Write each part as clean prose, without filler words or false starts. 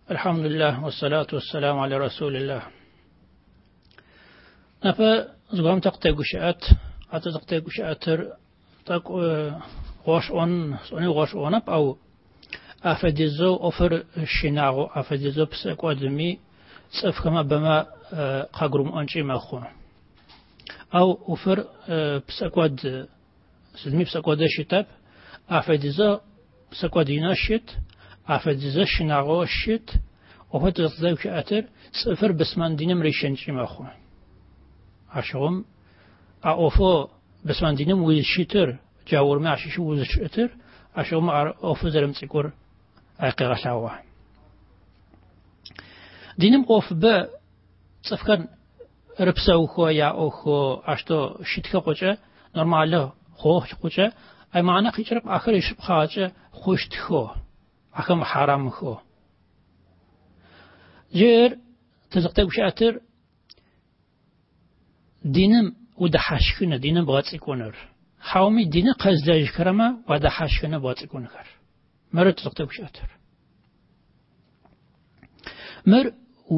الحمد لله والصلاة والسلام على رسول الله. نفا زغام تقتيقشات تقتيقشاتر تق غوش أون أو أفديزو أفر الشناغو أفديزو بسقودمي صفكما بما قاقرم أنشي ماخو أو أفر بسقود سلمي بسقود شتاب أفديزو بسقودينا شت أفديزو شناغو شت وفتو تقتيقشاتر صفر بسمان دينم ريشنشي ماخو عشان أوفو بسمان دينم ويشتر جاور ما عشان شو ويشتر عشان ما أوفو زلم تقول أقرأ شوا دينم أوف ب صفكان ربسو خو يا أخو عشتو شتك قوجة نورماله خوش قوجة أي معنى خيشرب آخر يشرب خاجة خوش تخو أخم حرام خو جير تزقتك بشاتر دينم ودحاشكنا دينم بغات يكونر حاومي دين قزداج كرما ودحاشكنا بغات يكونر مرت تزقتك بشاتر مر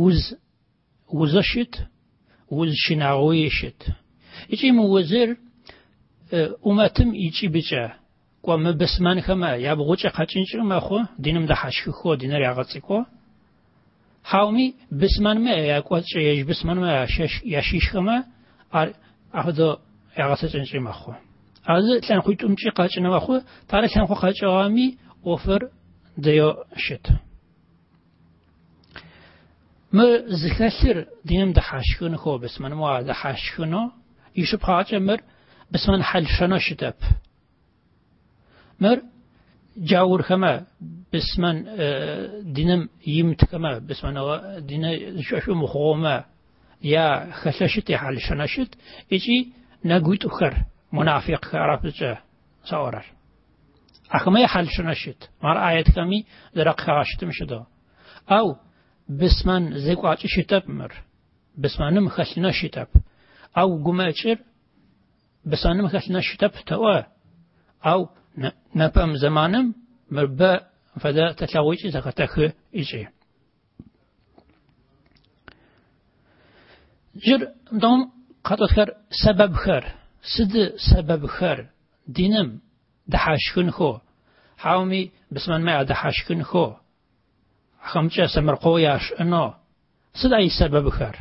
وزشت وزشناغويشت يجي موزر أمتم يجي بجا قوام بسمان خما يابغوش قاچنش ما خو دينم دحاشك خو دينر يغاتيكو حاومي بسمان ما يقوش يج بسمان ما يشيش خما أخذ يغاتينش ما خو هذا كان خويت أمشي قاچنا ما خو تاري كان خو قاچوامي أوفر ديو شت ما زكاثر دينم دحاشكون خو بسمان ما دحاشكونو يشوف حاجة مر بسمان حل شنا شتاب مر جاور خما بسمان دينم يمت خما بسمان دين شو مخوما يا خششت حل شنا شت يجي نقول أخر منافق خرافة صورر أخما يحل شنا شت مر آيات كمي درق خاشت مشدا أو بسمان زيقوات شتاب مر بسمانم خلنا شتاب أو قماشر بسمانم خلنا شتاب توا أو نبام زمانم مربا فدا تتلاويش زكاتك إيجي جر دوم قطت خير سبب خير سبب خير دينم دحاشكن خو حاومي بسمان ما دحاشكن خو خمسة سمرقوياش إنه صدق سبب خير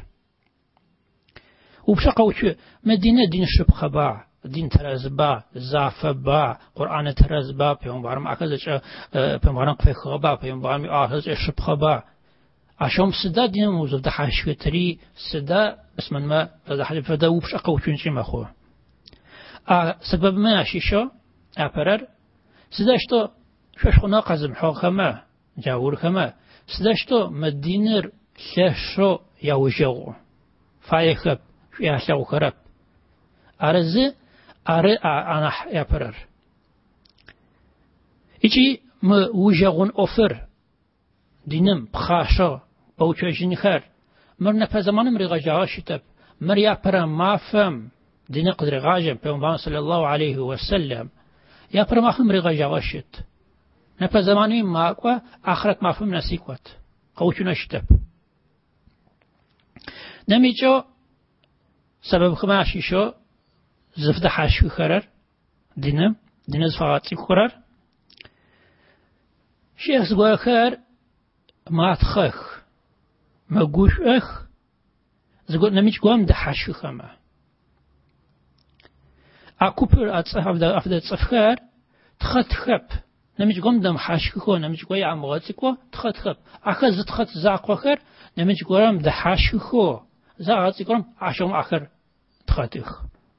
وبشقة وش مدينة دين شبخ باع دين ترز باع زعف باع قرآن ترز باع بيوم بارم أخذ بيوم بارم قفخ باع بيوم بارم أخذ شبخ باع عشان صدق دين موجود ده حشكتري صدق اسم ما ده حد فدا وبشقة وش نشي مخو سبب ما عشيشة أبرر صدق شو شوش خنا قزم حاخمة جاور خمة سدشتو مدينر ششو يوجو فايخب ياشو خرب أرز أنا يبرر إيجي موجون أوفر دينم بخاشو بوجهين خير مرنا في زمان مريغا جاشتب مريا برا ما فهم دين قدر غاجم بيوم صلى الله عليه وسلم يا برا ما فهم مريغا جاشت نفس زماني ما أقوى آخرت ما فهم نسيقوت قوتو نشتب نميجو سبب خماشي شو زفد حاشو خرر دينم دين زفاقاتي خرر شيخ زغوى خير ما تخخ ما قوش اخ زغوى نميج قوام ده حاشو خما أكوبر أفضل صفخار تخت خب نمج قوم دم حاشكو نمج قوي عم غاتكو تخت خب أخذ تخت زاق وخر نمج قوام ده حاشكو زاقاتكم عشان آخر تخاتخ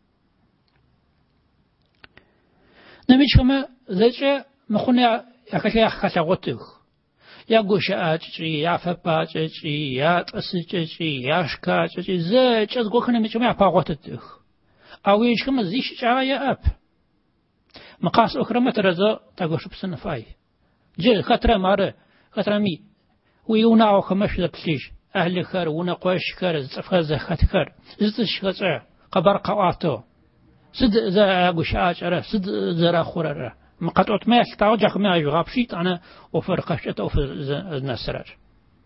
نمج كما ذجة مخونة يكشي خشغوتخ يا قوشاتشي يا فباتشي يا تسجتشي يا شكاتشي ذجة قوك نمج كما يباغوتتخ أو يش كما زيش يا أب مقاس أخرى ما ترزا تقوش بسنفاي جل خطرة مارة خطرة مي ويونا خمش لكليش أهل خير ونا قوش خير زفاز خط خير زتش خطرة قبر قواتو سد ذا أقوش أجرة سد ذا خورة مقطعت ما يستعجق ما يجغاب شيت أنا أوفر قشة أوفر النسرر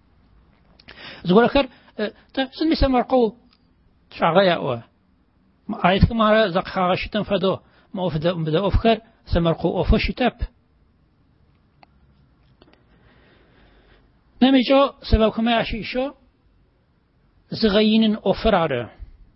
زغور خر سن سمرقو شغايا او آيت كمارا زق خاغشتن فدو ما بدا أفكر سمرقو أفشتاب نميجو سبب كما عشيشو زغيين أفراره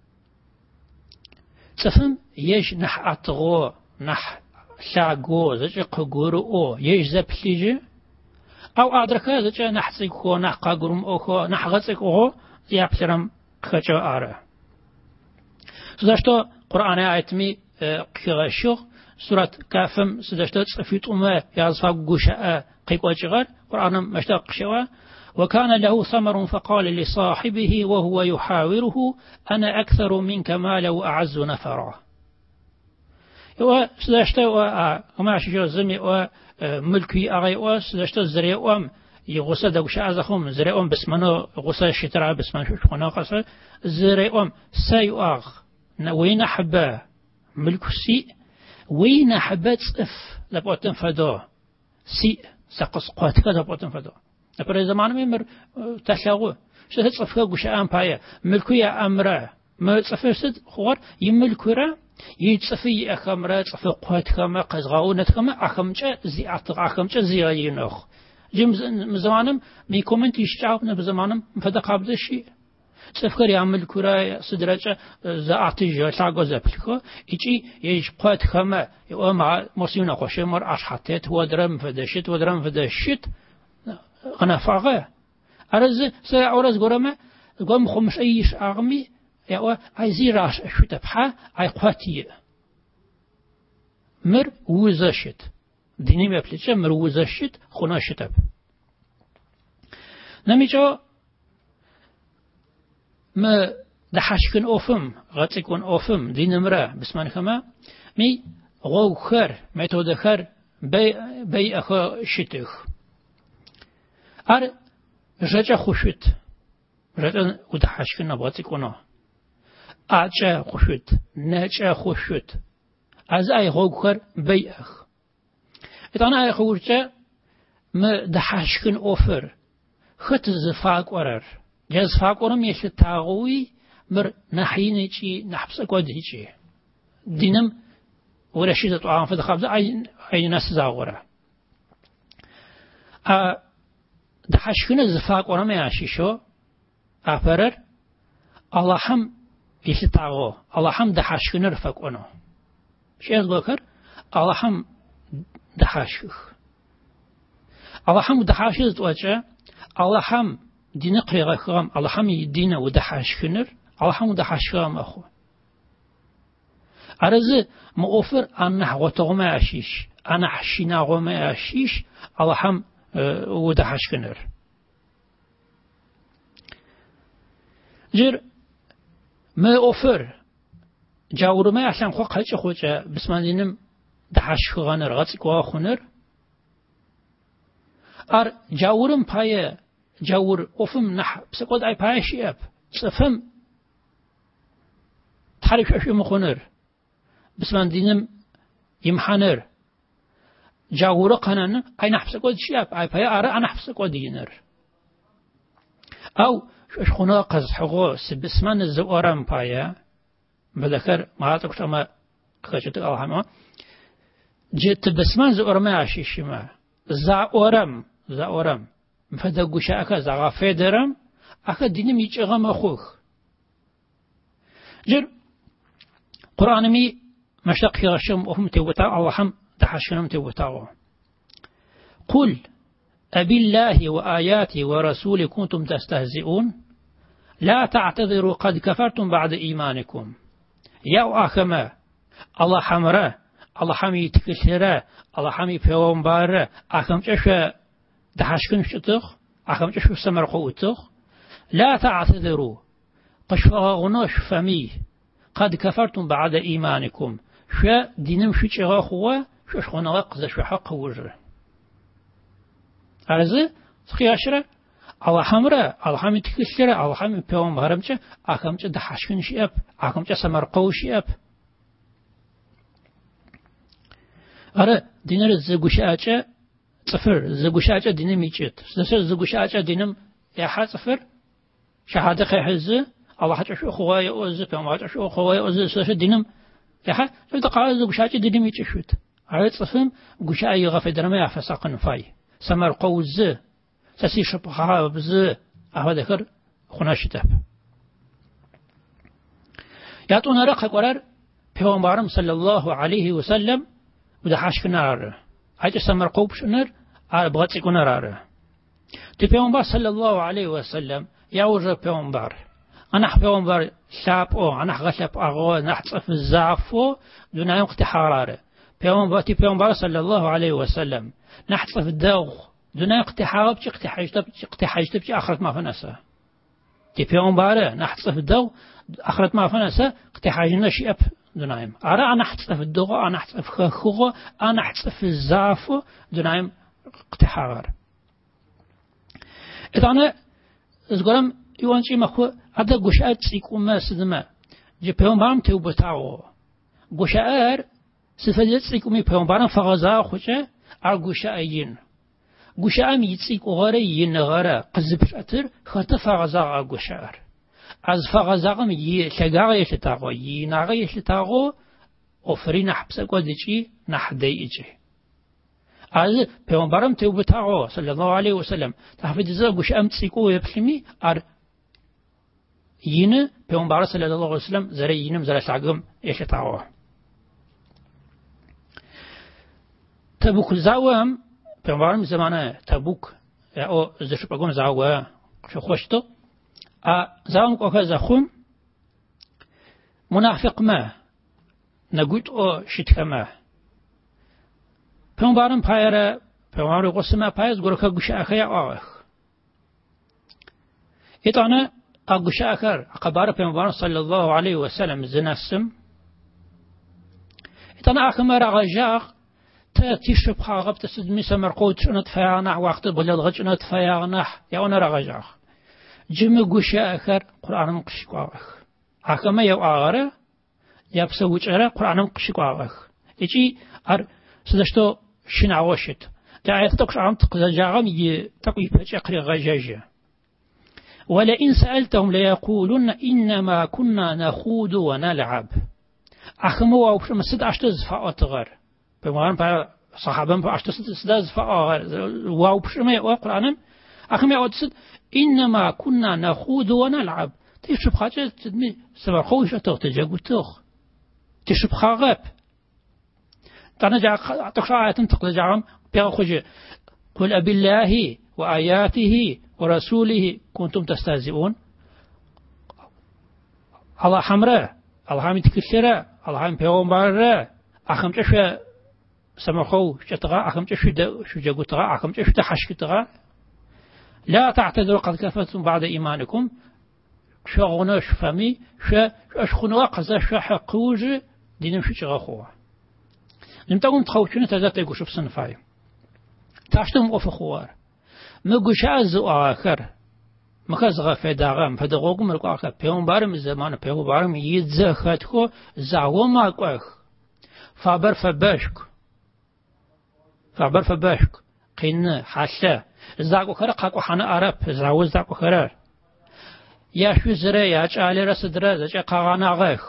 تفهم يج نح أطغو نح شاقو زجق قورو يج زبليجي أو أدركا زجا نح سيكو نح قاقرم أوكو نح غسيكو يابسرم خجو آره سداشتو قرآن آيتمي قيغشو سورة كافم سداشتو تصفيت أمه يازفا قوشاء قيقوشغار قرآن مشتاق شوا وكان له ثمر فقال لصاحبه وهو يحاوره أنا أكثر منك مالا وأعز نفرا سداشتو وما شجو زمي وملكي أغي سداشتو زريوام يغسى دوشا أزخم زريوام بسمانو غسى الشتراء بسمان شوشخنا قصة زريوام سايواغ وين حبا ملك سي وين حبا تصف لبوتن فدو سي سقص قوتك لبوتن فدو أبرز زمان ميمر تشاغو شو تصف كوش أمبايا ملكية أمرا ما تصف سد خوار يملكورا يتصفي أخمرا تصف قوتك ما قزغاونتك ما أخمجة زي أطغ أخمجة زي غينوخ جم زمانم ميكومنت يشتعبنا بزمانم فدا قابل الشيء تفكر يعمل كرا صدرجة زعتي جاكو زبلكو إيجي يج قوت خما مع مسيونا خوشة مر أشحتت ودرم فدشت ودرم فدشت أنا فاغة أرز سأورز قرما قام خمس أيش أغمي يا عايزي راش شو تبحى عاي قوتي مر وزشت ديني ما بلتش مر وزشت خنا شتب نميجو ما دحشكن أوفم غتكون أوفم دي نمرة بسمان خما مي غو خر ميتود خر بي أخو شتخ أر رجع خوشت رجع ودحشكن نبغتكونه أجا خوشت نجا خوشت از أي غو خر بي أخ إتانا أي خوشت ما دحشكن أوفر خط زفاق ورر جاز فاقورم يش تاغوي مر نحيني شيء نحبس قدي شيء دينم ولا شيء تطعم في الخبز أي ناس زاورة دحشكنا زفاقورم يعشيشو أفرر الله هم يش تاغو الله هم دحشكنا رفقونه شيء ذكر الله هم دحشخ الله هم دحشخ توجه الله هم دين قريغا خام الله هم يدينا ودحاش خنر الله هم ودحاش خام أخو أرز مؤفر أنا وتغما عشيش أنا حشينا غما عشيش الله هم ودحاش خنر جر ما أوفر جاور ما عشان خو قلش خوجا بسمان دينم دحاش خانر غاتك واخنر أر جاورم بايه جاور أفهم نح بسقط أي بايشي أب سفهم تعرف شو مخنر بس من دينم يمحنر جاور قنن أي نح بسقط شيء أب أي باي أرى أنا بسقط دينر أو شو خنا قز حقو سبسمان الزوارم بايا بذكر ما أتوقع ما خشيت أوهما جت بسمان زوارم عشيش ما زوارم فدا قشة أكا زغا فيدرم أكا دينم يجغم أخوخ جر قرآن مي مشتق يغشم أهم توتا الله هم تحشنم توتا قل أبي الله وآياته ورسوله كنتم تستهزئون لا تعتذروا قد كفرتم بعد إيمانكم يا أخما الله حمره الله حمي تكسره الله حمي پیغمبره أخم جشا دحشكن شتخ أخم جشو سمرقو تخ لا تعتذروا قشفاغناش فمي قد كفرتم بعد إيمانكم شا دينم شو تشغا خوا شو شخونا قز شو حق وجر أرزه خياشره الله حمره الله حمي تكسره الله حمي پیغمبرم چه أخم جا دحشكن شياب أخم جا سمرقو شياب أرى دينر زگوشاچه صفر زگوشاچه دينم يجت سدسر زگوشاچه دينم يا صفر شهادة خيحز الله حتى شو خواي أوز فما حتى شو خواي أوز سوش دينم يا شو تقاعد قشاة دينم يتشوت عيد صفهم قشاة يغفى درما فساقن فاي سمر قوز سسي شبخها بز أهو ذكر خناش تاب يعطونا رقة قرار پیغمبرم صلى الله عليه وسلم وده حاش كنار عيد سمر قوبش نر بغتي كنار تي پیغمبر صلى الله عليه وسلم يوجه پیغمبر أنا پیغمبر شاب أو أنا غشب أغو نحصف الزعفو دون يوم حرارة پیغمبر صلى الله عليه وسلم نحصف الدوغ دون يوم حاجتب آخرت ما فنسا تي پیغمبر نحصف الدوغ آخرت ما فنسا حاجنا شيء دون يوم أرى أنا حصف الدوغ أنا حصف خخو أنا حصف الزعفو دون يوم حرارة إذا أنا أقولم يوانشي مخو هذا قشات سيكون سدما جبههم بام توبتاو قشار سفدت سيكون بهم بام فغزا خوشة على قشاين قشام يتسيكو غريين غرا قزبش أتر خط فغزا على قشار از فغزاهم يشجع يشتاغو يناغ يشتاغو أفرين حبسة قدشي نحديجي از بهم بام توبتاو صلى الله عليه وسلم تحفظ زا قشام تسيكو يبسمي ين پیغمبر صلی الله علیه وسلم زره ينم زره شعقم يشتاوه تبوك زاوهم پیغمبرم زمانه تبوك او زش بقوم زاوه شو خوشتو زاوم کوه زخم منافق ما نقول او شتكما پیغمبرم پایره پیغمبر قسمه پایز گروکا گوش اخیا آخ ایتانه أقول شاكر أخبار پیغمبر صلى الله عليه وسلم زنسم إتنا أخمر غجاق تشرب خاغب تسدمي سمرقود شنت فيانح وقت بلد غجنت فيانح يونا رغجاق جمع قشاكر قرآن مقشقاق أخما يو آغره يبسوج أره قرآن مقشقاق إيجي سدشتو شنعوشت دعاية تقش عم تقزجاغم يتقوي بجاقري غجاجة ولئن سألتهم ليقولون إنما كنا نخوض ونلعب أخموا وبشم سد أشتز فأتغر بمعنى صحابا فأشتز فأغر وبشم يقرأنا أخموا وتسد إنما كنا نخوض ونلعب تشرب حاجة تدمي سبر خوش تغتجا تغ تشرب خاغب تنجع تقشع آيات تقل جعم بيغخج قل أبي الله وآياته ورسوله كنتم تستهزئون الله حمره الله حمي تكسره الله حمي پیغمبره أخم تشو سمخو شتغا أخم تشو جاقو تغا أخم تشو تحشك تغا لا تعتذروا قد كفرتم بعد إيمانكم شغنا شفمي شخنوا قزا شحقوج دينم شغا خوا نمتاقون تخوشون تزات يقو شف صنفاي تاشتم أفخوار مگوش از آخر مخزغ فداغم فداغم مرق آخر پیامبرم زمان پیامبرم یزه خط کو زاوم آخر فابر فباشک قین حشه زاگو خره قاقو حنا عرب زاوز زاگو خره یا شو زره یا چاله رسدره زچ قاغانا غخ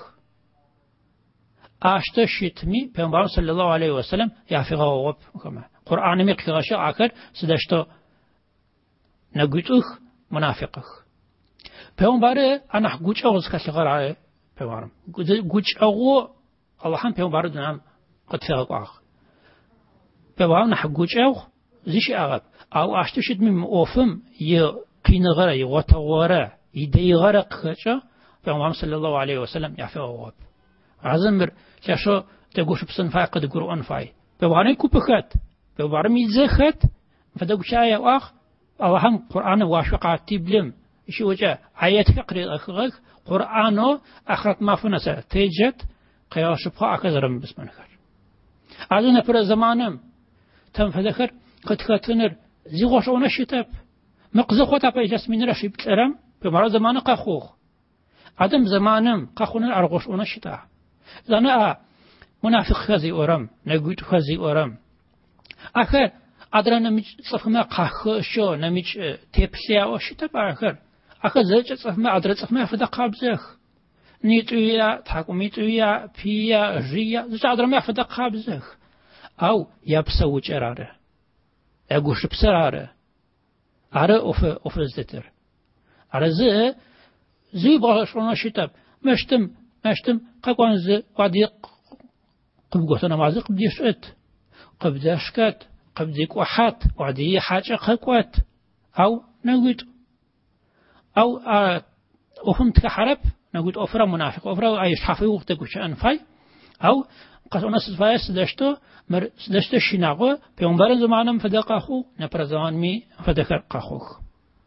آشته شتمی پیامبر صلی الله علیه و سلم یا فقه کما قرآن می قیاش آخر سدشتو نقولخ منافقخ پیامبر أنا گوش أغوز کشغرای پیامبرم گوش أغو الله هم پیامبر دنام قد فقه پیامبرم نه گوش أغ زیش أغب أو أشتشد من أوفم يقين غرا يغتوارا يدي غرق خشة پیامبرم صلى الله عليه وسلم يفقه عزمر شو تقولش بسنفاي قد قرآن فاي پیامبرم کوبخت پیامبرم يزخت فدقشاي أخ الله هم قرآن واشقات تبلم شو وجه آيات فقري أخرج قرآنه أخرت ما فنسا تيجت قياس بقى أكثرم بسم الله أذن في زمانم تم فذكر قد كتنر زيغوش ونشتاب مقزخوتا بيجس من رشيب ترم بمرة زمان قخوخ عدم زمانم قخونا أرغوش ونشتا زنا منافق خزي أورم نقول خزي أورم آخر أدرى نمج صفما قخشو نمج تبسيا وشتا بآخر أخذ صف ما أدرس ما فدق بزخ نيتويا تحكميتويا فيا جيا زج أدرس ما فدق بزخ أو يبسو جراره أقوش بسراره على أوف الزتر على زي باشونا شتاب مشتم قوان زي وادي قبقتنا مازق بديشت قبداشكات قبديك وحات وعدي حاجة قوات أو نقول أو أفهمت كحرب نقول أفرا منافق أفرا أيش حفي وقتك وش أنفاي أو قصنا سفايس سدشتو شناغو بيومبرن زمانم فدقاخو نبر زمان مي فدكر قاخوخ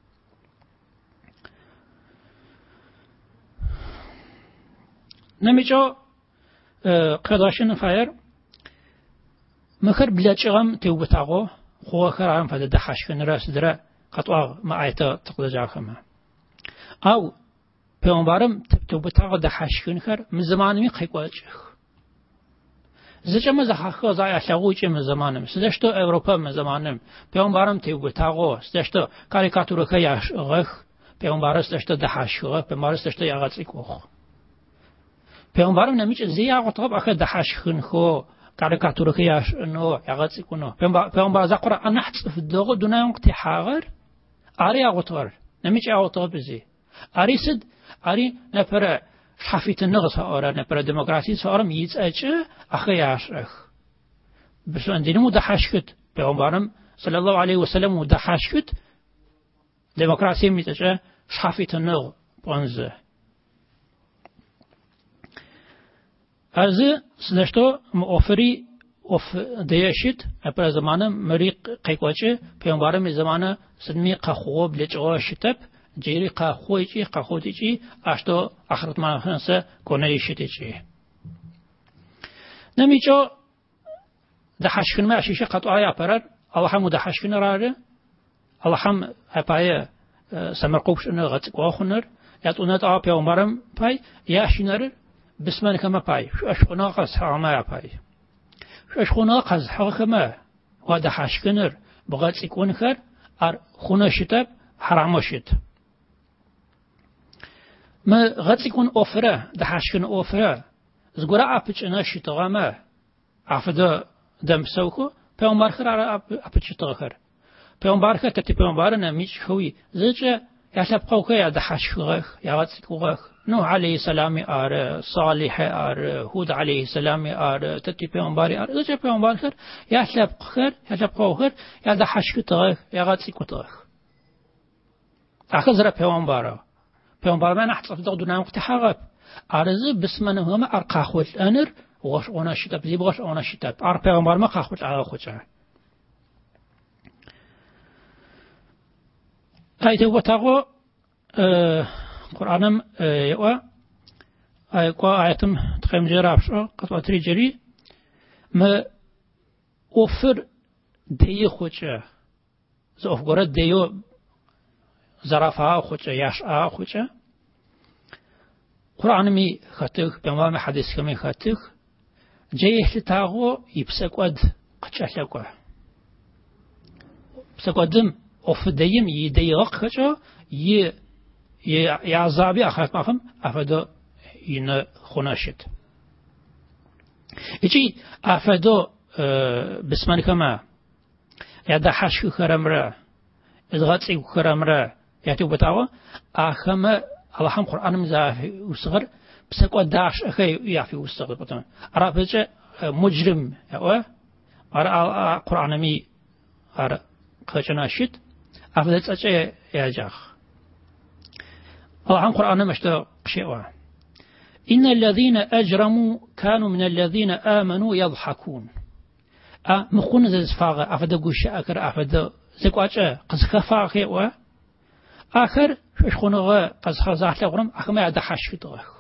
نميجو قداشن فاير مخر بلاچغم توبتاغو خو خرام فد دحشكن راس درا قطوا ما ايته تقدجاخما او پیغمبرم توبتاغو دحشكن خر من زمانمي قيقواچخ زچم زخخو زاي اشغوچ من زمانم سدشتو اوروبا من زمانم پیغمبرم توبتاغو سدشتو کاریکاتورو خياش غخ پیغمبر سدشتو دحشخ پیغمبر سدشتو یاغصيقوخ پیغمبرم نمیچ زیا قطب اخ دحشخن خو کاریکاتورو خياش نو یاغصيقونو پیغمبر ز قرآن نحص في الدغ دون وقت حاغر اري اغطر نمیچ اغطب بزي اري سد اري نفر حفيت النغص أورا نبرة ديمقراطية صارم يتأجى أخياش أخ بس عندنا مدحشكت بيومبارم صلى الله عليه وسلم مدحشكت ديمقراطية متأجى حفيت النغ بانزه أز سلشتو مؤفري أوف ديشت نبرة زمانم مريق قيقوچه بيومبارم زمانه سلمي قخوب لجوا شتب جيري قاخوتي أشتو آخرت ما خنسة كوني شتيجي نميجو دحشكن ما أشيش قطع يا برر الله هم دحشكن راره الله هم أبايا سمرقوبش إنه غتق واخنر ياتونا تعب يوم برم باي ياشينر بسمن كما باي شو أشخنا قص حما باي شو أشخنا قص حكما ودحشكنر بغت يكون خير خنا شتاب حرام شت ما غتكون أوفرة دحشكن أوفرة زغرا أبتش ناشي تغامة عفدا دم سوكو بيوم بارخر على أبتش تغخر بيوم بارخر كتي بيوم بارنا ميش خوي زجا يحسب قوكا يا دحشخ يا غتكوغخ نوح عليه السلام صالح هود عليه السلام تتي بيوم باري زجا بيوم بارخر يحسب قوخر يا دحشخ تغخ يا غتكو تغخ أخذ بيوم بارا بيوم بارا نحط في دغدنا وقت حرب أرز بسمنه هما أرقاخوت أنر وغش أنا شتاب زي بغش أنا شتاب بيوم بارا ما قاخوت على خوتها هاي توبتاغو قرآنم يوا آياتم تقيم جرابش قطوة تريجري ما أوفر دي خوتها زوف قرد ديو زرافة خوتة ياشا خوتة قرآن مي خاتك بمام حديث كمي خاتك جيه تاغو يبسكود قتشلكوا بسكودم أفديم يديغق خشة يعذابي أخاك مافهم أفدو ين خناشت إيجي أفدو بسمان كما يدحشك خرمرا إذغاتي خرمرا ياتو بتاوا أخما الله هم قرآن مزافي وصغر بسكوا داش أخي يعفي وصغر بتاعه عرفت مجرم يا أرى قرآن مي أرى خشنا شد أفضل أشياء يا جاخ الله هم قرآن مشتاق شيء إن الذين أجرموا كانوا من الذين آمنوا يضحكون مخون زفاغ أفضل قش أكر أفضل زكواجه قزخفا خيوا آخر شخونغ قزخزاح لغرم أخما يدحش في طرق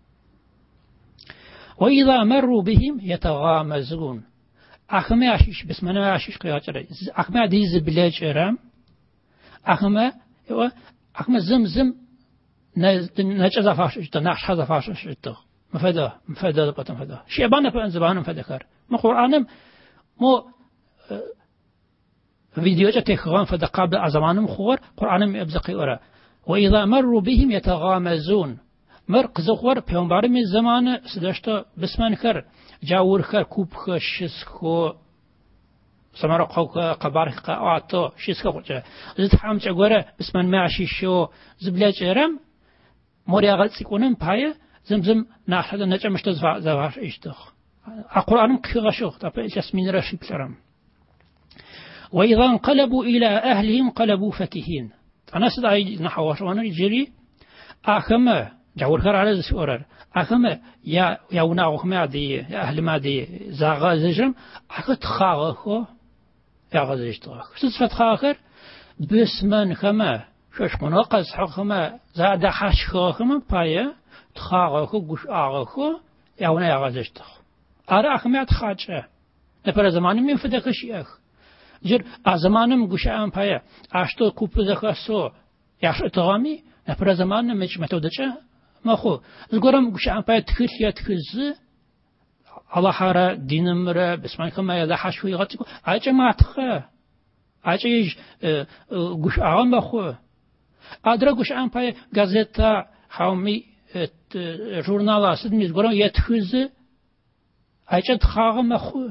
وإذا مروا بهم يتغامزون أخما يعشيش بس منا يعشيش قياجري أخما ديز بلاج رام أخما زمزم نجزا فاش إجتا نعش هذا فاش إجتا مفدا بطن فدا شيبانا فأنزبانا فدكر ما قرآنم مو فيديو جا تخوان فدا قبل أزمانم خور قرآنم يبزقي أورا وإذا مروا بهم يتغامزون مرق زغور پیامبر می زمان سداشتا بسمان کر جاور کر کوب خ شس خو سمر قوق قبار قاعتو شس خو زت حام چگوره بسمان معشی شو زبلاج رم موريا غتسيكونن باي زمزم ناحد نجا مش زواش اشتخ القرآن كغشوخ طب جسمين رشيب لرم وإذا انقلبوا إلى أهلهم قلبوا فكهين أنا سدعي نحوش وانا يجري أخما جاور خر على السورر أخما يا وناغ ما دي يا أهل ما دي زاغ زجرم أخت خاغخو يا غزجتخ ستفت خاخر بسمن خما شش مناقص خما زاد حش خما بايه تخاغخو گوش آغخو يا ونا يا غزجتخ أرى أخما تخاجه نپر زمانی من فدکش اخ جر زمانم گوش ام بايه اشتو کوپ زخسو ياش تغامي نپر زمانم مش متودچه ما خو زگورم گوش ام بايه تخز الله حرا دينم را بسمان خما يا حش وي غتكو اجه ما تخه اجه گوش آغم بخو ادرا گوش ام بايه گازيتا حومي جورنال است میزگورم یتخز اجه تخاغم بخو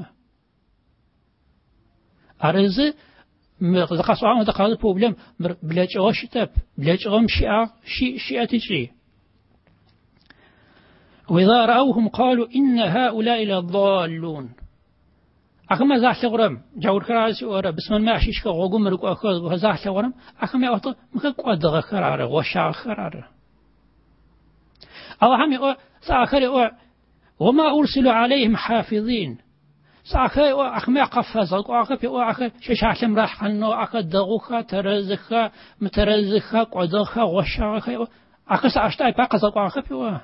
أرزه مقص عام دقائق بروبلم بلاج غشتاب بلاج غم شيء تجري وإذا رأوهم قالوا إن هؤلاء لضالون أخما زاح لغرم جاور كراسي ورا بسم الله عشيش كغوغم ركوا أخذ زاح لغرم أخما يعطى مكوا دغ خرارة وشاع خرارة الله هم يقول سأخر وما أرسلوا عليهم حافظين ساخي أخمي قفز أخي أخي شاشم راح حنو أخي دغوخا ترزخا مترزخا قدخا وشاخي أخي ساشتاي باقز أخي بيوا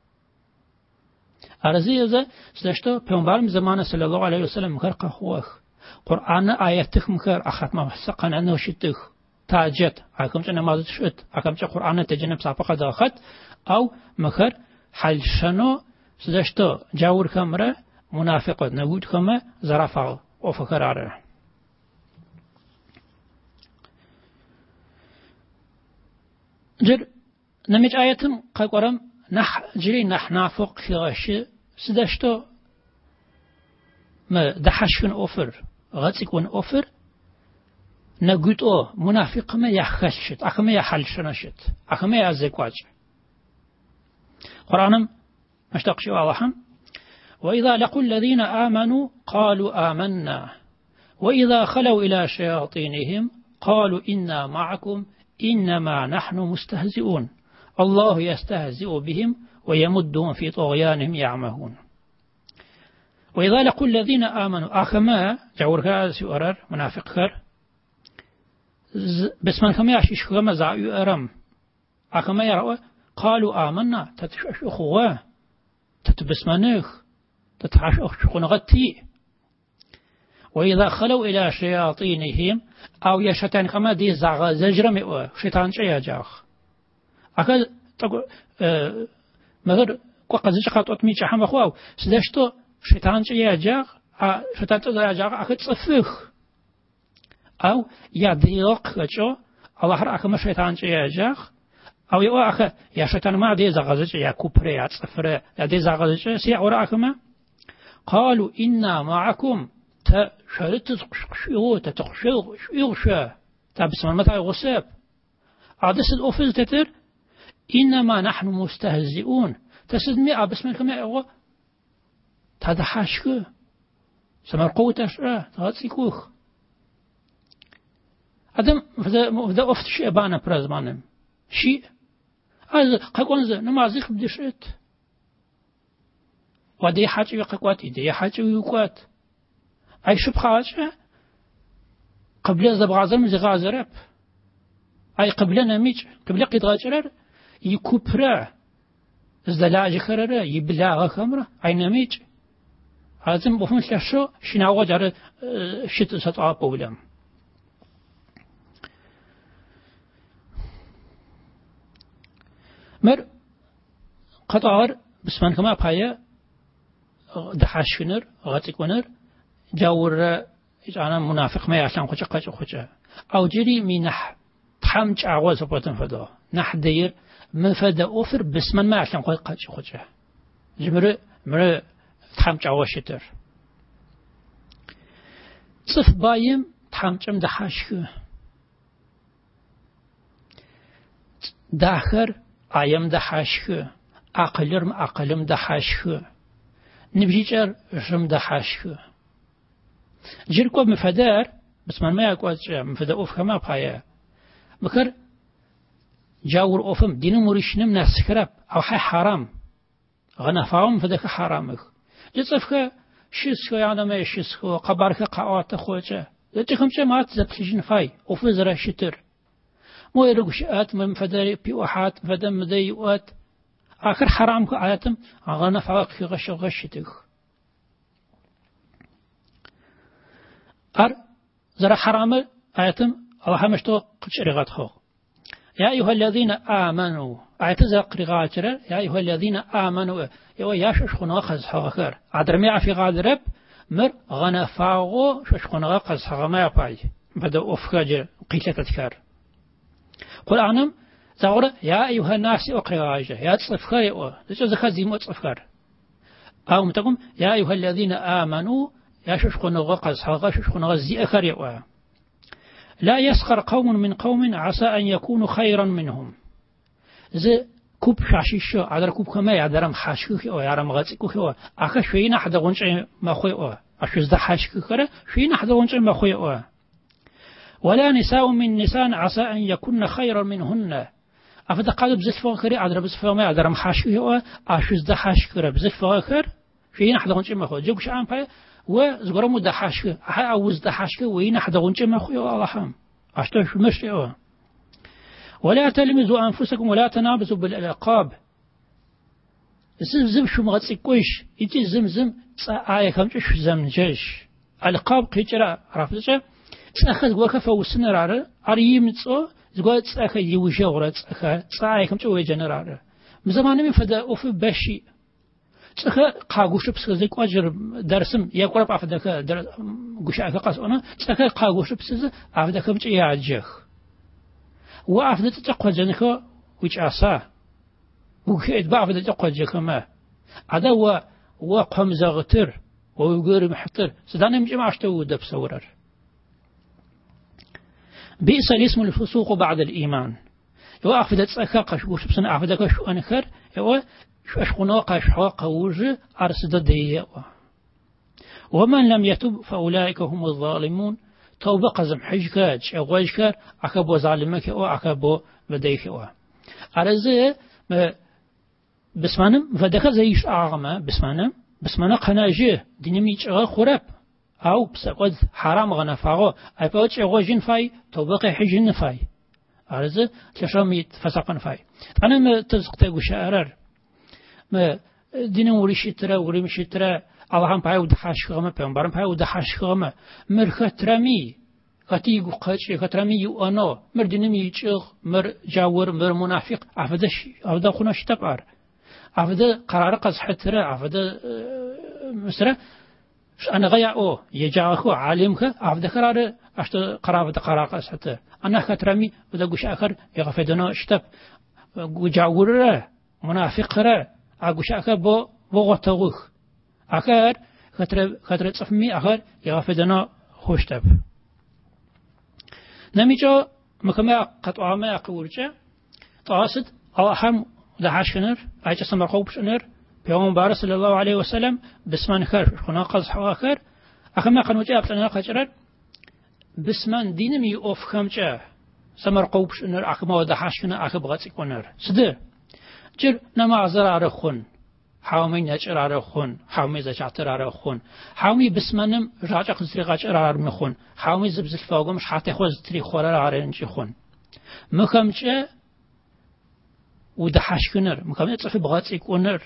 أرزي إذا سلشتو بيومبارم زمان صلى الله عليه وسلم مخر قخوخ قرآن آياتك مخر أخذ ما سقن أنه شتخ تاجت أكم جنا ما شت أكم جا قرآن تجنب سابقة داخت أو مخر حلشنو سلشتو جاور كامرة منافق نبود كما زرافة وفكراره جر نمج آياتم قرم جري نافق خلاش سدشتو ما دحشكن أوفر غتسكن أوفر نقول منافق ما يخشت أخما يحلشنشت أخما يزكواج قرآنم مشتاق اللهم وإذا لقوا الذين آمنوا قالوا آمنا وإذا خلوا إلى شياطينهم قالوا إنا معكم إنما نحن مستهزئون الله يستهزئ بهم ويمدهم في طغيانهم يعمهون وإذا لقوا الذين آمنوا أخما جاور كاس يؤرر منافق خر بسمان خما يعشيش خما زعيو أرم أخما يروا قالوا آمنا تتشخوا تتبسمانخ تتعش أخشقون غتي وإذا خلوا إلى شياطينهم أو يشتان كما دي زغ زجرم شيطان شيا جاخ أكل تقول مثل قد زجقت أتمي شحم أخوه سدشتو شيطان شيا جاخ شيطان شيا جاخ أكل تصفخ أو يديق خجو الله رأى كما شيطان شيا جاخ أو يقول أخ يا شيطان ما دي زغ زج يا كوبري يا تصفر يا دي زغ زج سيا ورا كما قالوا إنا معكم تشرت تقشيو تتقشيو يغشى تبسم متى يغسب عدس الأوفز تتر إنما نحن مستهزئون تسدمي بسم كما يغو تضحشك سمر قوة أشرا تغطيكوخ أدم فدا أفت شيء بانا برزمانم شيء هذا قاقونز نمازيخ بدشت ودي حاجة يقوات دي حاجة يقوات أي شب حاجة قبل زبغازر من زغازرب أي قبل نميج قبل قد غاجرر يكبرا زلاج خرر يبلاغ خمرة أي نميج هذا بفهم شو شناوة جار شت سطع بولم مر قطار بسمان كما بحايا دحاشنر غاتيكونر جاور أنا منافق ما يعشان خوجة أو جري منح تحمج عواز بطن فدا نحدير مفدا أوفر بس من ما عشان قوي قاتش خوجه مر تحمج عواشتر صف بايم تحمجم دحاشكو داخر أيام دحاشكو أقلم دحاشكو نبجيجر جم دحاشكو جيركو مفدار بس من ما يقوى مفدا أوف كما بهاي مكر جاور أوفم دين مريشنم ناسكراب أو حي حرام غنفاهم فدك حرامك جصفك شيسكو يعني ما شيسكو قبارك قاوات خوجه لتخم جماعت زبتجن فاي وفزر شتر مو يرقشات من فدري بيوحات فدم مديوات آخر حرامك آياتم غنفاق في غشتك زرا حرام آياتم أو همشتو قشرغات خو يا أيها الذين آمنوا اعتزق قرغاتر يا أيها الذين آمنوا ياشش خنا خز حقر عدرمي في غادرب مر غنفاغو شش خنا خز حقما باي بدا أفكار قيلة تذكر قل أنم زورة يا أيها الناس أقرغاجة يا تصفكر يا ليش زخزي مو تصفكر أو متقوم يا أيها الذين آمنوا ياشش خنا خز حقا شش خنا زي أخر يا لا يسخر قوم من قوم عسى أن يكونوا خيرا منهم زي كوب شاشيشو عدر كوب كما يعدرم حاشكوك أو يعرم غاتيكوك أو أخا شوين أحد غنش ما خوي أو أشوز ده حاشكوك أو شوين أحد غنش ما خوي أو ولا نساء من نساء عسى أن يكون خيرا منهن أفضل قادو بزيف فاخر عدر بزيف ما يعدرم حاشكوك أو أشوز ده حاشكوك بزيف فاخر شوين أحد غنش ما خوي جوكش عم باي وزغرمو ده حاشكوك أوز ده حاشكوك وين أحد غنش ما خوي أو الله حام أشتوش مشتي أو ولا تلمزوا أنفسكم ولا تنابزوا بالألقاب زم شو مغتسكوش يتي زم آية كمش زمجش ألقاب قيجرا رافضة تأخذ وكفا وسنر على أريم تسو زغوات تأخذ يوجورة تأخذ آية كمش ويجنر مزمان من فدا أوف بشي تأخذ قاقوش بس زيك أجر درسم يقرب أفدك در قشاء قاس أنا تأخذ قاقوش بس أفدك مش يعجخ وأفضل تقوى جنكو ويش عصا وكيد بأفضل تقوى جكما هذا هو قم زغتر ويقول محتر سدانا مجمع عشتو دب سورر بئس الاسم الفسوق بعد الإيمان يو أفضل تسأكاقش وشبسن أفضل شو أنكر يو أشقنا قشحا قوج أرسد دي ومن لم يتب فأولئك هم الظالمون توبة قزم حجكاج أغواجكار أكبو ظالمك أو أكبو بديك أو أرزه بسمانم فدك زيش أعظم بسمانم قناجه دينميج خراب أو بسقد حرام غنفاغو أي بوجه أغواجين فاي توبة حجين فاي أرزه تشرميت فسقن فاي أنا ما تزقتك شعرر ما دين وريشترا وريمشترا اللهم باي ودحاش غما بيمبارم باي ودحاش غما مرخترمي قتيق قاتش خترمي أنا مردنمي يشغ مر جاور مر منافق عفدا خناش تبعر عفدا قرار قصحترا عفدا مسرا أنا غيا أو يجاكو عالمك عفدا قرار أشت قرار قصحتر أنا خترمي ودا قش آخر يغفدنا شتب جاور منافق را أقش آخر بو غتوخ آخر خطر صفمي آخر يغفدنا خوشتب نميجا مكما قطعا ما أقولجا تقصد أهم دهاش كنر أيجا سمرقوب شنر بيوم بارس صلى الله عليه وسلم بسمان خير خنا قصح آخر أخما قنوجا أبتنا قجرر بسمان دينمي أوف خمجا سمرقوب شنر أخما دهاش كنر أخب غاتي كنر صدر جر نما عزر عرخون حاومي نجر عرخون حاومي زجعتر عرخون حاومي بسمانم راجع خزري غاجر عرمخون حاومي زبزل فاقومش حتى خوز تري خورر عرنجي خون مخمجة ودحاش كنر مخمجة تصفي بغاتي كونر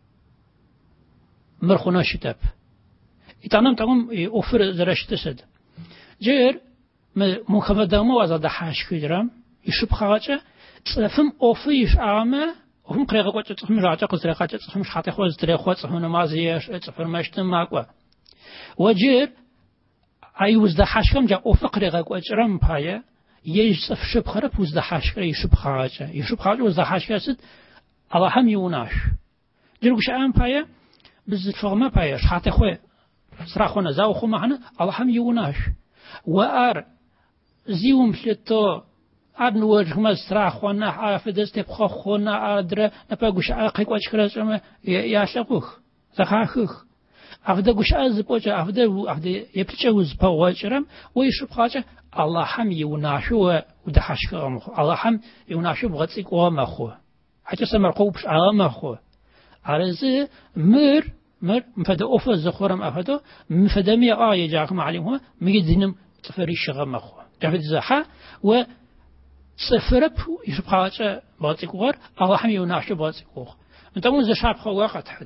مرخونا شتاب إتانم تقوم أوفر زرش تسد جير مخمجة دامو وزا دحاش كدرم يشب خاجة تصفم أوفيش عامة هم قريقة قوة تصفم راجع قزري غاجة تصفم حتى خوز تري خوز تصفم نمازيش تصفم مشتم ماقوة وجير أيوز دحاش كم جا أوفر قريقة قوة جرم بايا يجصف شب خرب وزد حاشكرة يشب خاجة وزد حاشكرة سد الله هم يوناش جرقش عام بايا بزد فغما بايا شحات خوي سراخونا زاو خو معنا الله هم يوناش وار زيوم فلتو عدن وجه ما سراخونا حافظ تبخو خونا ادرا نبغوش اقيق واشكرا يا شقوخ زخاخخ أفدا قش أزبوجا أفدا يبتجوز بواجرم ويشوف خاجة الله هم يوناشوا ودحشك أمخو الله هم يوناشوا بغتسك وامخو حتى سمر قوبش أمخو عرزة مر مفدا أوفا زخورم أفدا مفدا مي آية جاكم عليهم ميدينم تفريش غمخو جافد زحا و سفرب يشوف خاجة بغتسك وار الله هم يوناشوا بغتسك وخ انتمون زشاب خو وقت حد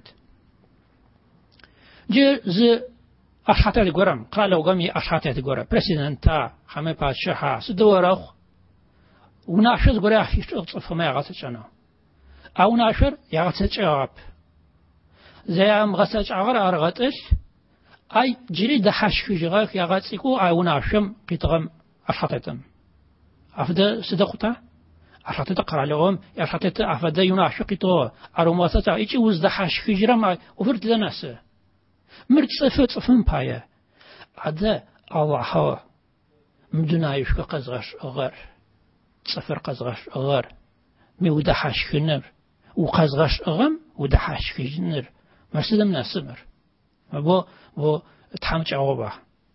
ز أشحات الجرام قالوا قامي أشحات الجرام بريسيدنتا خمسة باشها سدورخ وناشر جرا في شغل ما يغسل أو ناشر يغسل جواب زي أم غسل عغر أرغتش أي جري دحش في جغاك يغسلكو أو ناشم قطعم أشحاتهم أفدا صدقته أشحات قرأ لهم أشحات أفدا يناشر قطع أروماسة إيش وزدحش في جرام وفرت لناسه مرد صفن بايا عدا الله هوا مدنايش كقزغش أغر صفر قزغش أغر مي ودحش خنر وقزغش أغم ودحش خنر مرسدم ناسمر بو تحمج عوابه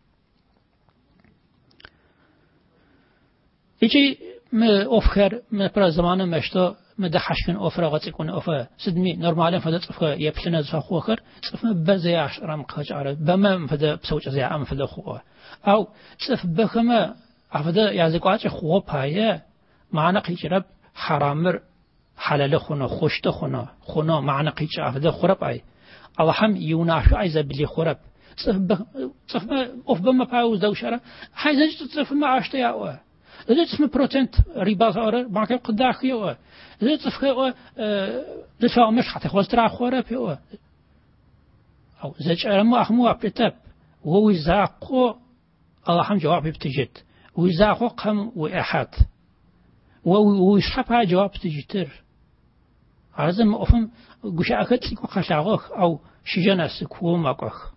إيجي ما أفكر ما برا زمانه مشتا مدحشكن أفرغت يكون أفا سدمي نورمالين فدا صفا يبسنا زفا خوخر صفا بزي عشرة مقاج عرب بما فدا بسوج زي عام فدا خوه أو صف بخما أفدا يازقواج خوه بايا معنا قيجرب حرامر حلال خونا خوشت خونا معنا قيج أفدا خرب أي الله هم يوناشو أيزا بلي خرب صف أف بما بايو زوشرة حيزا صف ما عشت يا إذا تسمى بروتنت ربا صار بانك قداخية إذا تفكر دفع مش حتى خلاص ترى خورة بيو أو زج أرمو أخمو أبتب وهو يزاقو الله هم جواب بتجد ويزاقو قم وأحد ويشحبها جواب تجتر عزم أفهم قش أكد سكو خشاغوخ أو شجنا سكو ماقوخ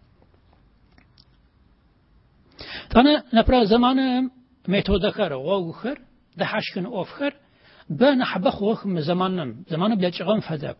أنا نبرا زمان ميتودا كار ووخر دحشكن أوفخر بنا حبخ وخم زمانم بيجغم فدب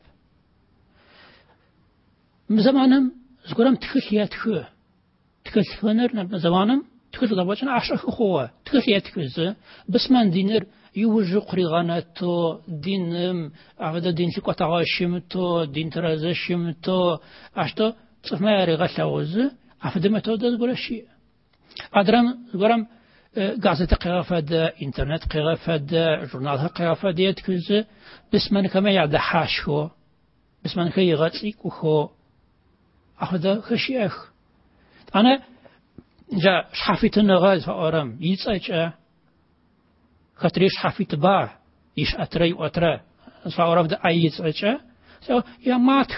زمانم زغرم تخليات خو تخلفنر زمانم تخل دباچن عشر خوه تخليات كز بس من دينر يوجو قريغانتو دينم أبدا دين في قطعاشمتو دين ترازشمتو أشتو صفما يرغشاوز أفدا ميتودا زغرشي أدرم زغرم غازة قرافة إنترنت قرافة جورنال قرافة ديت كذا بس من كم يعد حاشو بس من كي يغطيك وخو أخذ خشيخ أنا جا شحفيت النغاز فأرم يتسأج خطريش حفيت با يش أتري وأترى فأرم ده أي يتسأج سو يا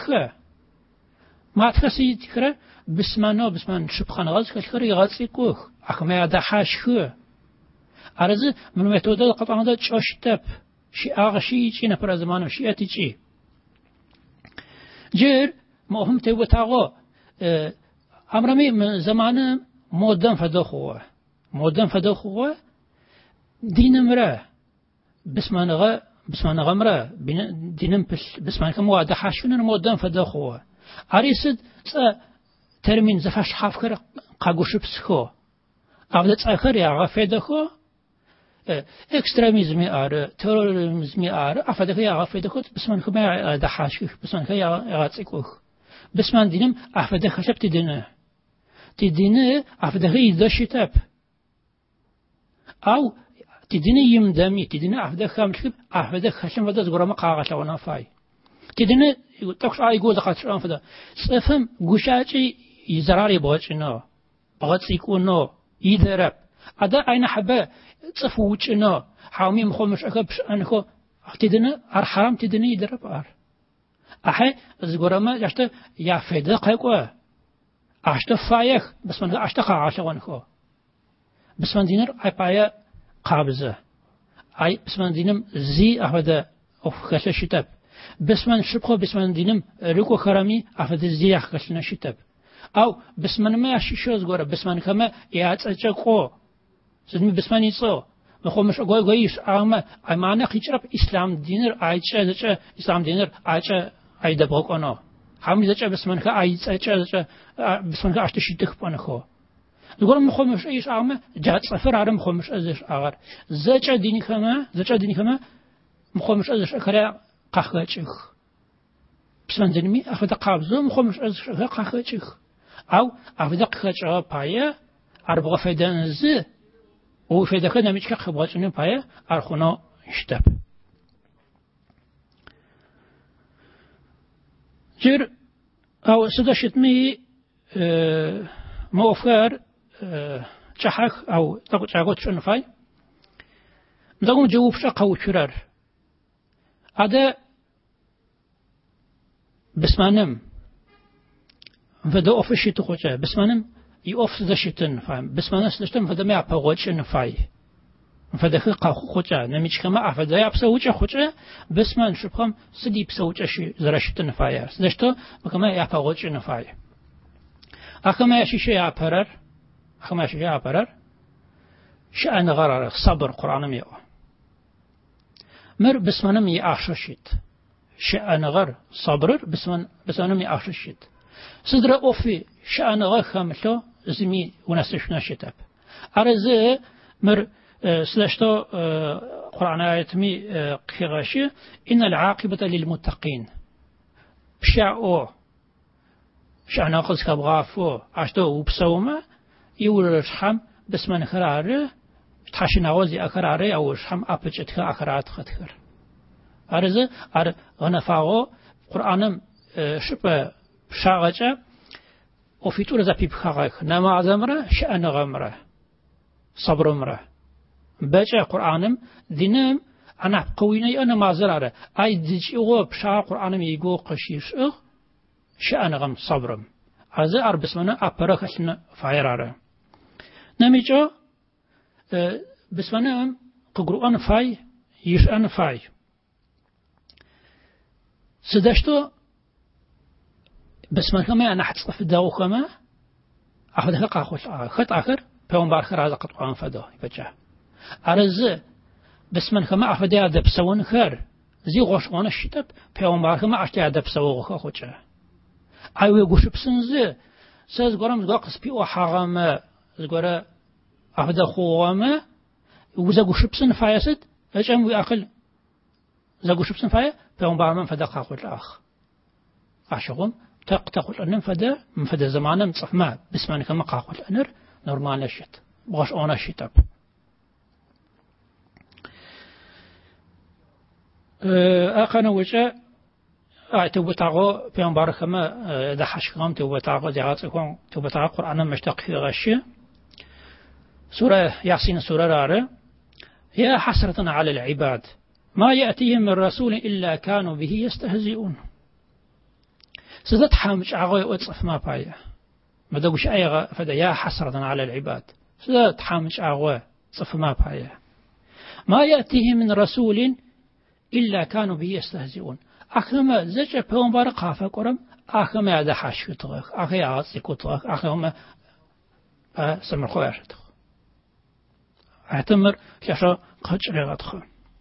ما تخسي تكره بس من شبخان غاز كشكر يغطيك وخ أخما يعد حاشو أرز من متودا قطعنا ده تشاشتب شيء أغشي شيء نفر زمانه شيء أتيجي جر ما هم تبغى أمرمي من زمانه مودن فدخوه دين مرة بس ما نغمرة دينم بس ما كم واحد حاشون مودن فدخوه أريسد ترمين زفاش حافكر قاقوش بسخو أبدت آخر يا غفيدخو إكستريميزمي آر تيروريزمي آر أفدك يا غفيدخو بس ما كم يا دحاشك بس ما كيا غاتسكوخ بس ما دينم أفدك خشب تدينه أفدك يدشتاب أو تدينه يمدمي تدينه أفدك خامشب أفدك خشم فدا زغرما قاغش وانا فاي تدينه تقش يقول دقات ران فدا سفهم غشاچي يزراري بوچنا بغاتسيكونو يدرب هذا أين حبة تصفوچنا حامي مخمش أكبش أنكو تدينه حرام تدينه يدرب أحي زغرما جاشته يا فدا قيقوا أشته فايخ بس من أشته قاغش وانكو بس من دينر أي بايا قابزة أي بسمان دينم زي أفدا أفكش شتاب بسمان شبخو بسمان دينم ركو خرامي أفدا زي أخكشنا شتاب أو بسمان ما يشيشوز غورا بسمان كما ياتشقو زدمي بسمان يصو مخومش غويش أما أمانة خيشرب إسلام دينر عايشة إسلام دينر عايشة عيدا بوكونو حامل زچ بسمان كا عايشة بسمان كا أشتشيتك بانخو يقول مخومش إيش أما جات سفر عرم مخومش أزش أغر زچ ديني كما مخومش أزش أكرا قاخچخ بسمان دينمي أخذ قابزو مخومش أزش قاخچخ أو أخذ قاخچا بايا أربع فيدان ز او فيدا كنا مش كخباتني بايا أرخنا اشتب جر أو سداشتمي موفر چحخ أو تاقوت شون فاي مداقوم جواب شاقو شرار هذا بسمانم فدا أوفشي تقوتها بسمانم يوفس دشتن فاهم بسمانا سدشتن فدا ما يعبغوش نفاي فدا خا خوچا نميش كما افدا يابسوچا خوچا بسمان شبخم سدي بسوچا شي زرشتن نفاي سدشتو كما يعبغوش نفاي اخما يشي يعبرر اخما يشي يعبرر شأن غرر صبر قرآن ميو مر بسمانم يعششت شأن غر صبر بسمانم يعششت صدر أوفي شأن غر خمسة زمي ونسشنا شتاب أرزه مر سلاشتو قرآن آياتمي قيغاشي إن العاقبة للمتقين بشعو شأن قلت كبغافو عشتو وبسوما يقول رشحم بس من خراره تحشي نوازي أخراره أو رشحم أبجتك أخرات خطخر أرزه غنفاغو قرآنم شبه شاغجة وفي طول زبيب خاغك نما زمره شأن غمره صبر مره بجا قرآنم دينم أنا قويني أنا ما زراره أي ديجي بشا قرآنم يقو قشيش شأن غم صبرم هذا أربسمنا أبرخشنا فايراره نميجا بسمنا قرآن فاي يشأن فاي سدشتو بس ما كمان أنا حتصف الداو كما أخذها قاخوش خط آخر بيوم بآخر هذا قطعان فدا يبجاه أرز بس من كما أخذها دب سوون خير زي غوش وانا الشتب بيوم بآخر ما أشتها دب سوون خاخوشة أيوة غوش بسنزي ساز قرام زقاقس بيو حرام زقرا أخذها خوامة وزا غوش بسن فايسد أجام ويأخل زا غوش بسن فاي بيوم بآخر من فدا قاخوش الأخ أشغم تقول أنم فدا زمانا متصف ما بسمان كما قاقل أنر نورمال نشت بغاش أنا شتاب أخنا وجه توبتاغو بيان باركما دحش كام توبتاغو دعاتكم توبتاغو قرآن مشتق في غشية سورة ياسين سورة رارة يا حسرة على العباد ما يأتيهم من رسول إلا كانوا به يستهزئون سدت حامج عغوي وتصف ما بايا ما دوش أي فدا يا حسرة على العباد سدت حامج عغوي صف ما بايا ما يأتيه من رسول إلا كانوا به يستهزئون أخما زج بهم بارق هافا قرم أخما يدا حاش كتغخ أخي عاصي كتغخ أخما سمر خوير تغ اعتمر كشا قج رغتخ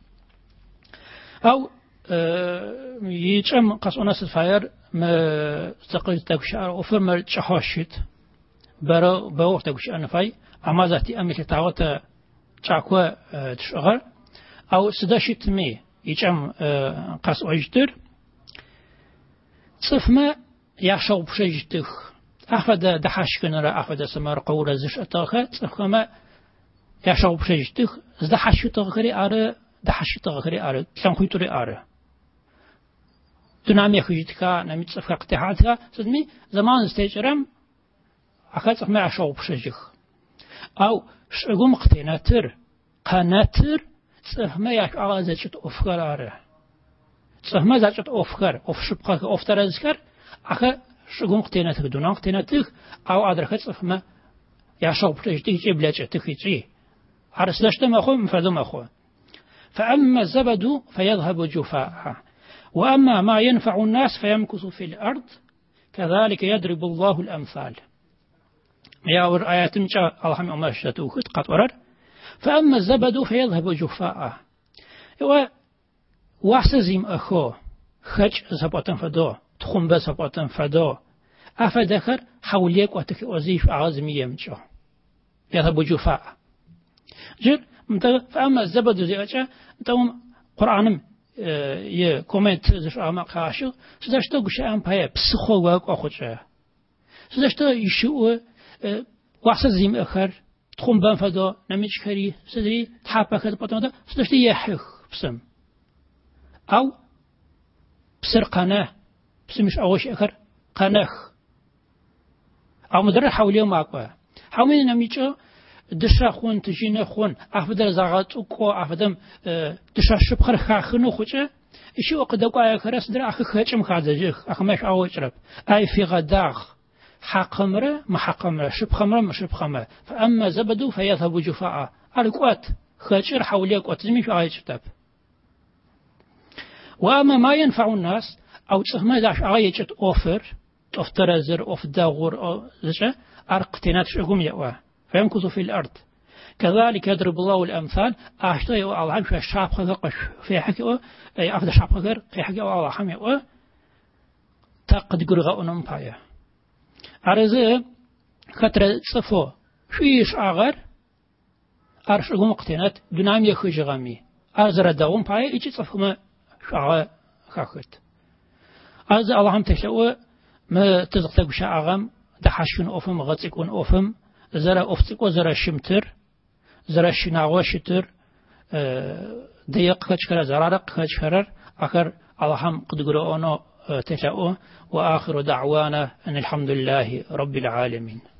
أو يجمع قصونا الفاير ما تقل تكشار وفرمر تشحاشت برا بور تكشار نفاي أما ذاتي أمي تعوت تعقوا تشغل أو سداشت مي يجمع قص أجدر صف ما يعشوا بشجتخ أخذ دحش كنرا أخذ سمر قورة زش أتاخد صف ما يعشوا بشجتخ زدحش تغري أره دحش تغري أره تلانخي تري أره دنامي خيجتكا نميت صفقة قتحاتها سدمي زمان استيجرم أخذ صف ما يعشوا بشجخ أو شغم قتناتر قناتر صف ما يعشوا زجت أفكار أره صف ما زجت أفكار أفشبقك أفترزكر أخذ شغم قتناتك دونان قتناتك أو أدركت صف ما يعشوا بشجتك جبلاتك تخيجي عرسلشت مخو مفدم أخو. فأما الزبد فيذهب جفاء وأما ما ينفع الناس فيمكث في الأرض كذلك يضرب الله الأمثال. يا آيات الله ما شتوه قطرر. فأما الزبد فيذهب جفاء وحسزم أخو خج سبعتن فدو تخم سبعتن فدو أفدخر حوليك وتك وزيف أعظم يمشو يذهب جفاء جر. فأما الزبد زي أجا تهم قرآنم يكومنت زش أما قاشو سداشتو قشة أم باي بسخو واق أخوجه سداشتو يشو وحسزم أخر تخم بان فدو نميش كري سدري تحابا كده بطمدا سداشتو يحخ بسم أو بسر قناه بسمش أغوش أخر قناخ أو مدرر حوليهم أقوى حومين نميشو دشا خون تجينا خون أفضل زغط وكو أفضل دشا شبخر خاخنو خوشة إشي وقدقوا أي كرس در أخي خاتم خادجيخ أخي ماش أوش رب أي في غداخ حقمره ما حقمره شبخمره ما شبخمره. فأما زبدو فيذهب جفاء أرقوات خاتشر حوليك وتزميش آية شتاب. وأما ما ينفع الناس أو تسمى داش آية أوفر أفترزر أفداغور أو زجا أرقتنات شغم يأوى فيمكث في الأرض كذلك يضرب الله الأمثال. أشتري الله في الشعب خلقش في حكي أي أفضل شعب خلق في حكي الله حمي تقد قرغة أنمبايا أرزه خطر صفو شويش آغر أرشغم اقتنات دنام يخوش غامي أزر داوم بايا إيجي صفو شعا خاخت أرز الله هم تشلو ما تزغتك شعاغم دحشون أوفم غطيكون أوفم زرا أفتك وزرا شمتر زرا شناغو شتر ديق خشكرا زرارق خشكرا آخر الله هم قد قرأونا تشلو وآخر دعوانا أن الحمد لله رب العالمين.